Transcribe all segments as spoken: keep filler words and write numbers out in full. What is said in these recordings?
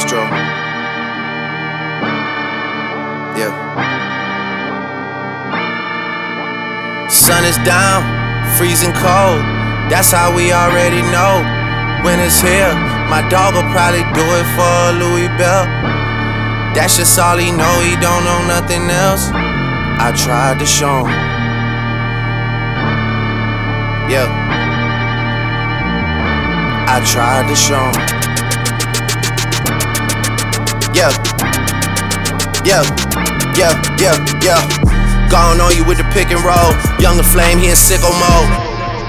Astro. Yeah. Sun is down, freezing cold. That's how we already know. Winter's here. My dog will probably do it for a Louis belt. That's just all he know. He don't know nothing else. I tried to show him. Yeah. I tried to show him. Yeah. Yeah. Yeah. Yeah. Yeah. Gone on you with the pick and roll. Younger Flame, he in sicko mode.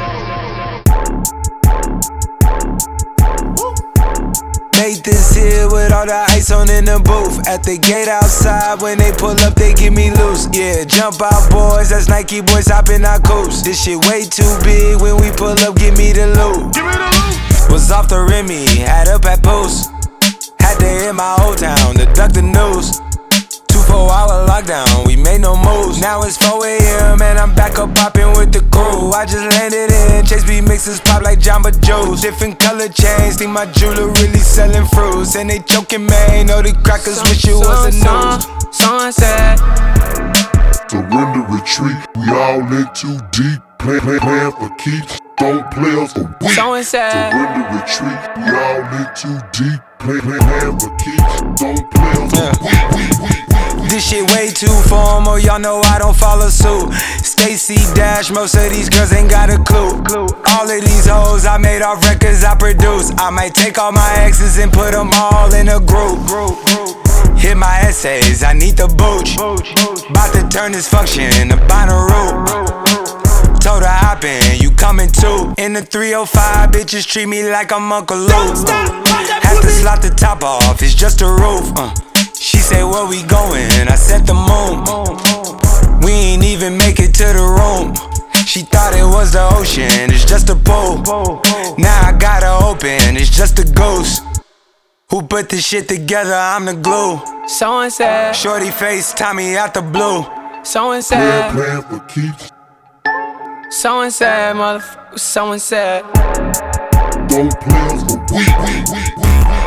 Nathan's here with all the ice on in the booth. At the gate outside, when they pull up, they get me loose. Yeah, jump out, boys. That's Nike boys hopping our coops. This shit way too big. When we pull up, give me the loot. Give me the loot. Was off the Remy, had up at post. Had to hit my old town to duck the news. Two four hour lockdown, we made no moves. Now it's four A M and I'm back up popping with the crew. I just landed in, Chase B mixes pop like Jamba Joe's. Different color chains, think my jeweler really selling fruits. And they choking, man, know the crackers wish it was a news. Sunset. Surrender, retreat, we all in too deep. Play, play, playing for keeps, don't play us for weak. Sunset. Surrender, retreat, we all in too deep. Play, play, playing for keeps, don't play us for weak, weak, weak. This shit way too formal, y'all know I don't follow suit. Stacy Dash, most of these girls ain't got a clue. All of these hoes I made off records I produce. I might take all my exes and put them all in a group. Hit my essays, I need the booch. Bout to turn this function into Bonnaroo. Told her hop in, you coming too. In the three oh five, bitches treat me like I'm Uncle Luke. Have to slot the top off, it's just a roof. uh. She say, where we going? I said the moon. We ain't even make it to the room. She thought it was the ocean, it's just a pool. Now I gotta open, it's just a ghost. Who put this shit together? I'm the glue. Someone said, Shorty face, Tommy out the blue. someone Playing, said, playing for keeps, someone said, motherfucker, someone said. don't play us for weak, weak, weak, weak.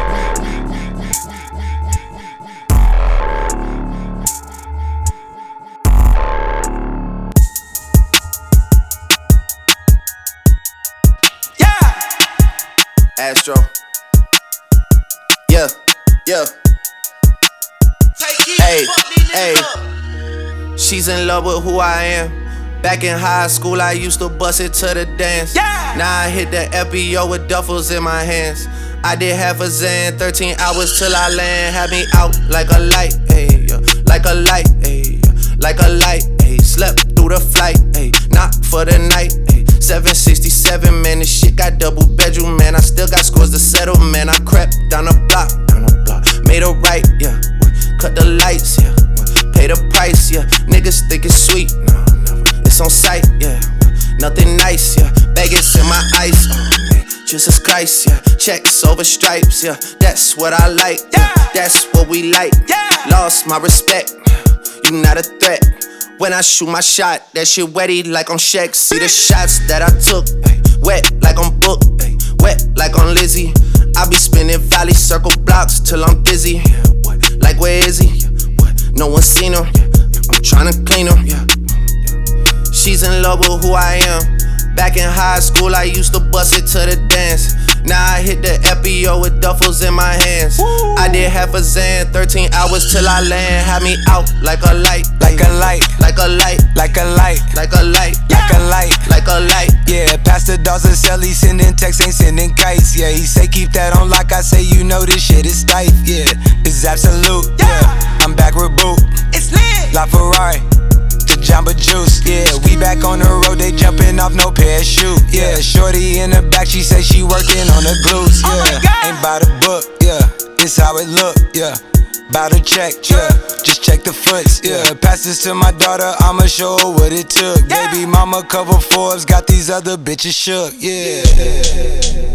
Astro. Yeah, yeah. Hey, hey. She's in love with who I am. Back in high school, I used to bust it to the dance. Yeah. Now I hit the F B O with duffels in my hands. I did half a Zan, thirteen hours till I land. Had me out like a light, ayy, yeah. Like a light, ayy, yeah. Like a light, ayy. Slept through the flight, ayy. Not for the night, ayy. seven sixty-seven, man, this shit got double bedroom, man. I still got scores to settle, man. I crept down the block, down the block. Made a right, yeah. Cut the lights, yeah. Pay the price, yeah. Niggas think it's sweet, no, never. It's on sight, yeah. Nothing nice, yeah. Baggage in my ice, oh man. Jesus Christ, yeah. Checks over stripes, yeah. That's what I like, yeah. That's what we like, yeah. Lost my respect, you not a threat. When I shoot my shot, that shit wetty like on Shaq. See the shots that I took, ay, wet like on Book, ay, wet like on Lizzie. I be spinning valley circle blocks till I'm dizzy. Yeah, what? Like where is he? Yeah, what? No one seen him. Yeah, I'm tryna clean him. Yeah, yeah. She's in love with who I am. Back in high school, I used to bust it to the dance. Now I hit the F B O with duffels in my hands. Woo. I did half a Zan, thirteen hours till I land. Had me out like a light, Like a light, like a light, like a light, like a light, like a light. like a light. Yeah, Pastor Dawson sell, he sending texts, ain't sending kites. Yeah, he say keep that on lock, I say you know this shit is tight. Yeah, it's absolute. Yeah, I'm back with Boot. It's lit. La Ferrari, the Jamba Juice. Yeah, we back on the road, they jumping off no parachute. Yeah, shorty in the back, she say she working on the glutes. Yeah, ain't by the book. Yeah, it's how it look. Yeah. Bout to check, yeah. Just check the foots, yeah. Pass this to my daughter, I'ma show her what it took. Baby mama cover Forbes, got these other bitches shook, yeah.